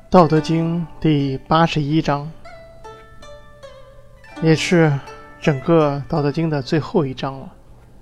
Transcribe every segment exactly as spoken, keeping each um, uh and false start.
道德经第八十一章，也是整个道德经的最后一章了。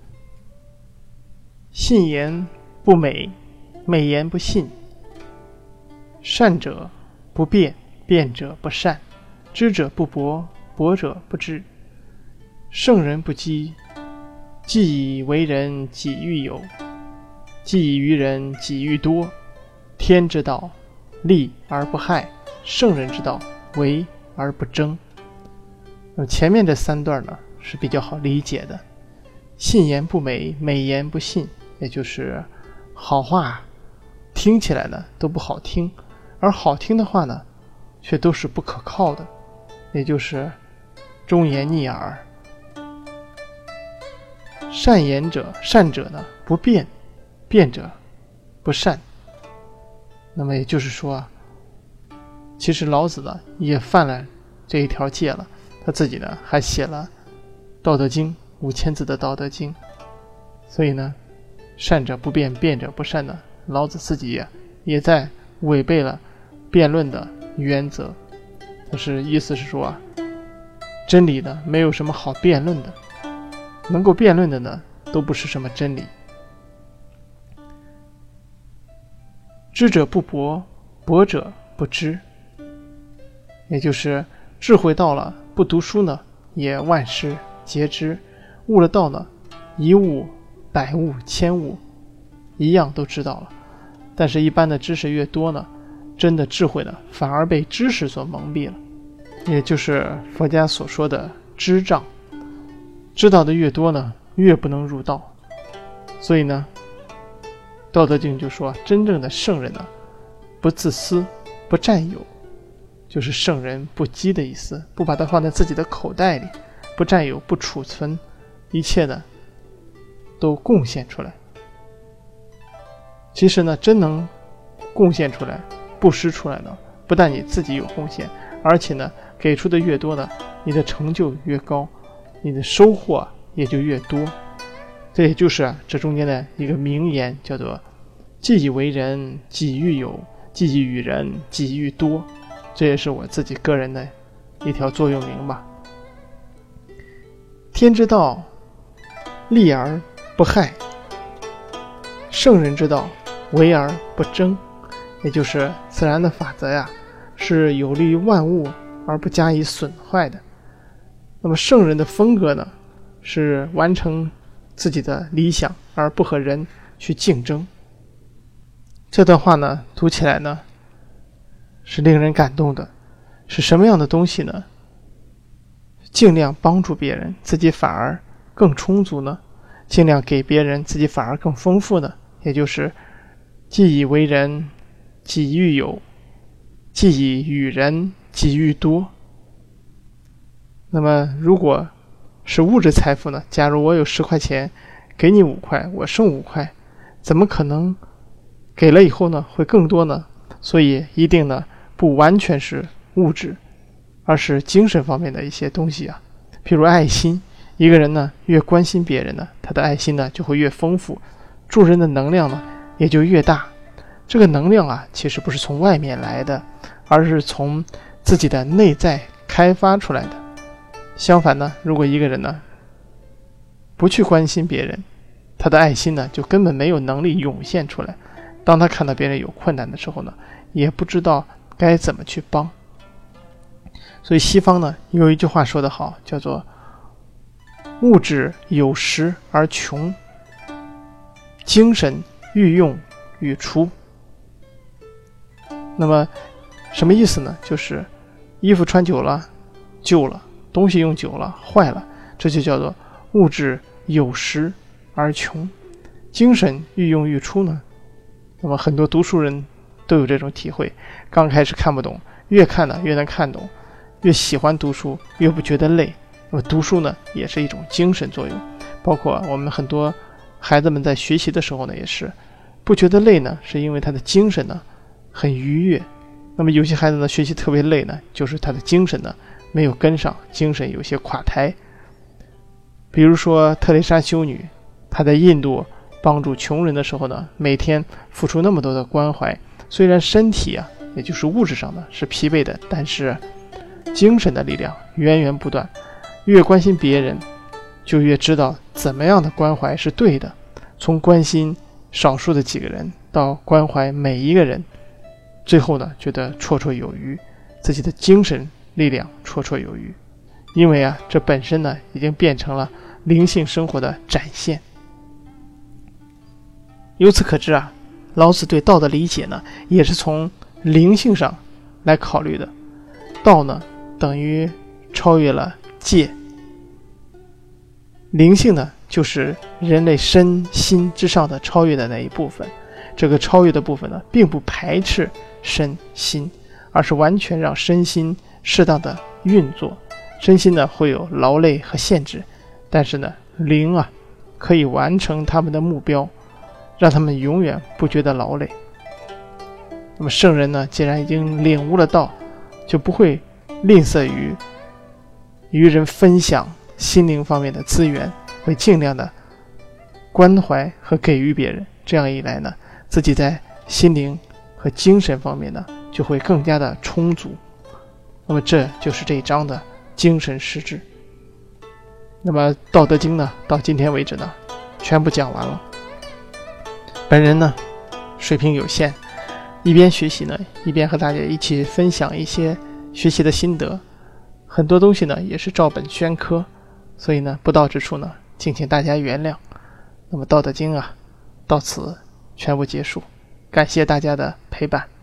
信言不美，美言不信。善者不辩，辩者不善。知者不博，博者不知。圣人不积，既以为人，己欲有；既以于人，己欲多。天之道，利而不害；圣人之道，为而不争。那么前面这三段呢是比较好理解的。信言不美，美言不信，也就是好话听起来呢都不好听，而好听的话呢却都是不可靠的，也就是忠言逆耳。善言者，善者呢不辩，辩者不善。那么也就是说啊，其实老子呢也犯了这一条戒了，他自己呢还写了道德经五千字的道德经。所以呢，善者不辩，辩者不善呢，老子自己也也在违背了辩论的原则。但是意思是说啊，真理呢没有什么好辩论的，能够辩论的呢都不是什么真理。知者不博，博者不知。也就是智慧到了，不读书呢也万事皆知，悟了道呢，一悟百悟千悟一样都知道了。但是一般的知识越多呢，真的智慧呢反而被知识所蒙蔽了，也就是佛家所说的知障。知道的越多呢，越不能入道。所以呢，道德经就说，真正的圣人呢不自私，不占有，就是圣人不积的意思，不把它放在自己的口袋里，不占有，不储存，一切呢都贡献出来。其实呢，真能贡献出来，布施出来呢，不但你自己有贡献，而且呢给出的越多呢，你的成就越高，你的收获也就越多。这也就是啊这中间的一个名言，叫做既以为人，己欲有；既以与人，己欲多。这也是我自己个人的一条座右铭吧。天之道，利而不害；圣人之道，为而不争。也就是自然的法则呀，是有利于万物而不加以损坏的。那么圣人的风格呢，是完成自己的理想而不和人去竞争。这段话呢读起来呢是令人感动的。是什么样的东西呢？尽量帮助别人，自己反而更充足呢？尽量给别人，自己反而更丰富呢？也就是既以为人，己欲有；既以与人，己欲多。那么如果是物质财富呢，假如我有十块钱，给你五块，我剩五块，怎么可能给了以后呢会更多呢？所以一定呢不完全是物质，而是精神方面的一些东西啊。譬如爱心，一个人呢越关心别人呢，他的爱心呢就会越丰富，助人的能量呢也就越大。这个能量啊其实不是从外面来的，而是从自己的内在开发出来的。相反呢，如果一个人呢不去关心别人，他的爱心呢就根本没有能力涌现出来。当他看到别人有困难的时候呢，也不知道该怎么去帮。所以西方呢有一句话说得好，叫做物质有时而穷，精神欲用欲出。那么什么意思呢？就是衣服穿久了旧了，东西用久了坏了，这就叫做物质有时而穷，精神欲用欲出呢。那么很多读书人都有这种体会，刚开始看不懂，越看呢越能看懂，越喜欢读书越不觉得累。那么读书呢也是一种精神作用，包括我们很多孩子们在学习的时候呢也是不觉得累呢，是因为他的精神呢很愉悦。那么有些孩子呢学习特别累呢，就是他的精神呢没有跟上，精神有些垮台。比如说特蕾莎修女，她在印度帮助穷人的时候呢，每天付出那么多的关怀，虽然身体啊也就是物质上的是疲惫的，但是精神的力量源源不断。越关心别人，就越知道怎么样的关怀是对的。从关心少数的几个人到关怀每一个人，最后呢，觉得绰绰有余，自己的精神力量绰绰有余。因为啊，这本身呢，已经变成了灵性生活的展现。由此可知啊，老子对道的理解呢，也是从灵性上来考虑的。道呢，等于超越了界。灵性呢，就是人类身心之上的超越的那一部分。这个超越的部分呢，并不排斥身心，而是完全让身心适当的运作。身心呢，会有劳累和限制，但是呢，灵啊，可以完成他们的目标，让他们永远不觉得劳累。那么圣人呢，既然已经领悟了道，就不会吝啬于与人分享心灵方面的资源，会尽量的关怀和给予别人。这样一来呢，自己在心灵和精神方面呢，就会更加的充足。那么这就是这一章的精神实质。那么《道德经》呢，到今天为止呢，全部讲完了。本人呢，水平有限，一边学习呢，一边和大家一起分享一些学习的心得。很多东西呢，也是照本宣科，所以呢，不到之处呢，敬请大家原谅。那么《道德经》啊，到此全部结束，感谢大家的陪伴。